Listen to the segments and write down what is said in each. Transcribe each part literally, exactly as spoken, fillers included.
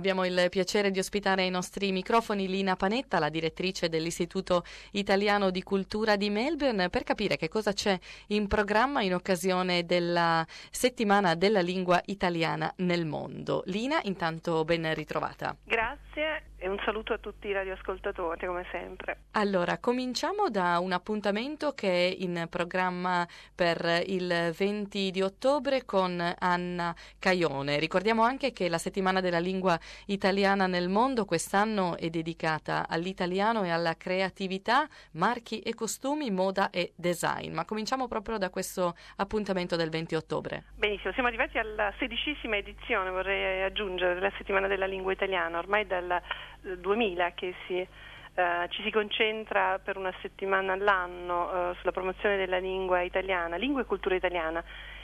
abbiamo il piacere di ospitare ai nostri microfoni Lina Panetta, la direttrice dell'Istituto Italiano di Cultura di Melbourne, per capire che cosa c'è in programma in occasione della settimana della lingua italiana nel mondo. Lina, intanto ben ritrovata. Grazie e un saluto a tutti i radioascoltatori, come sempre. Allora, cominciamo da un appuntamento che è in programma per il venti di ottobre con Anna Caione. Ricordiamo anche che la settimana della lingua italiana nel mondo quest'anno è dedicata all'italiano e alla creatività, marchi e costumi, moda e design. Ma cominciamo proprio da questo appuntamento del venti ottobre. Benissimo, siamo arrivati alla sedicesima edizione, vorrei aggiungere, della settimana della lingua italiana, ormai dal duemila che si Uh, ci si concentra per una settimana all'anno uh, sulla promozione della lingua italiana, lingua e cultura italiana.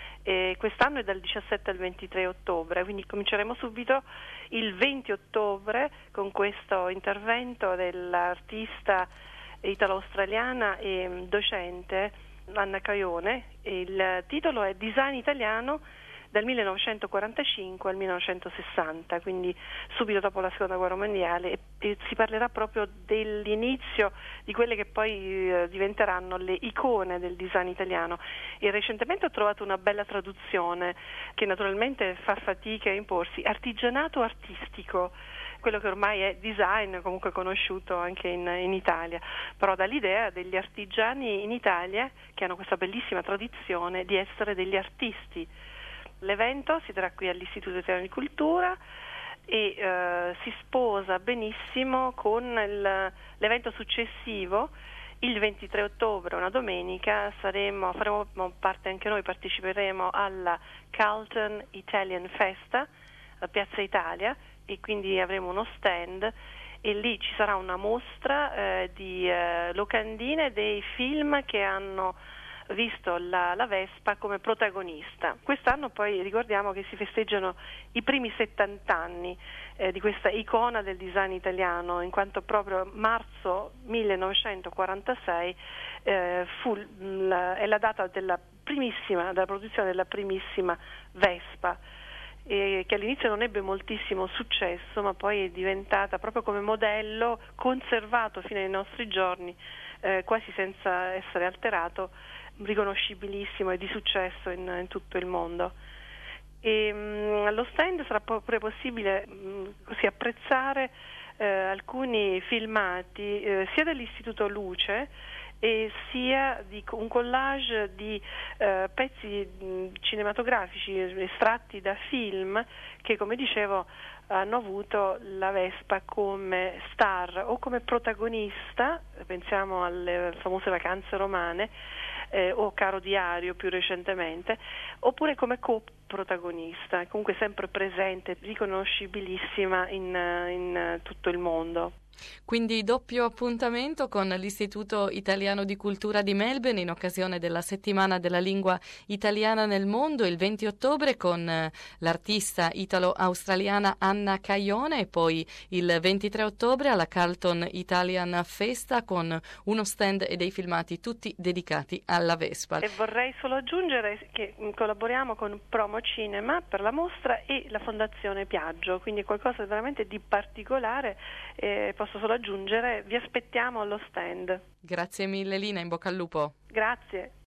E quest'anno è dal diciassette al ventitré ottobre, quindi cominceremo subito il venti ottobre con questo intervento dell'artista italo-australiana e docente Anna Caione. Il titolo è Design italiano dal millenovecentoquarantacinque al millenovecentosessanta, quindi subito dopo la seconda guerra mondiale, e, e si parlerà proprio dell'inizio di quelle che poi eh, diventeranno le icone del design italiano. E recentemente ho trovato una bella traduzione che naturalmente fa fatica a imporsi: artigianato artistico, quello che ormai è design, comunque conosciuto anche in, in Italia, però dall'idea degli artigiani in Italia che hanno questa bellissima tradizione di essere degli artisti. L'evento si terrà qui all'Istituto Italiano di Cultura e eh, si sposa benissimo con il, l'evento successivo, il ventitré ottobre, una domenica, saremo, faremo parte anche noi, parteciperemo alla Carlton Italian Festa a Piazza Italia, e quindi avremo uno stand e lì ci sarà una mostra eh, di eh, locandine dei film che hanno visto la, la Vespa come protagonista. Quest'anno poi ricordiamo che si festeggiano i primi settanta anni eh, di questa icona del design italiano, in quanto proprio marzo millenovecentoquarantasei eh, fu la, è la data della primissima, della produzione della primissima Vespa, e che all'inizio non ebbe moltissimo successo, ma poi è diventata proprio come modello, conservato fino ai nostri giorni, eh, quasi senza essere alterato, riconoscibilissimo e di successo in, in tutto il mondo. E, mh, allo stand sarà pure possibile mh, così apprezzare eh, alcuni filmati eh, sia dell'Istituto Luce e sia di un collage di eh, pezzi mh, cinematografici estratti da film che, come dicevo, hanno avuto la Vespa come star o come protagonista. Pensiamo alle famose Vacanze romane eh, o Caro Diario più recentemente, oppure come coprotagonista, comunque sempre presente, riconoscibilissima in, in tutto il mondo. Quindi doppio appuntamento con l'Istituto Italiano di Cultura di Melbourne in occasione della settimana della lingua italiana nel mondo, il venti ottobre con l'artista italo-australiana Anna Caione, e poi il ventitré ottobre alla Carlton Italian Festa con uno stand e dei filmati tutti dedicati alla Vespa. E vorrei solo aggiungere che collaboriamo con Promo Cinema per la mostra e la Fondazione Piaggio, quindi qualcosa veramente di particolare. eh, Posso solo aggiungere, vi aspettiamo allo stand. Grazie mille Lina, in bocca al lupo. Grazie.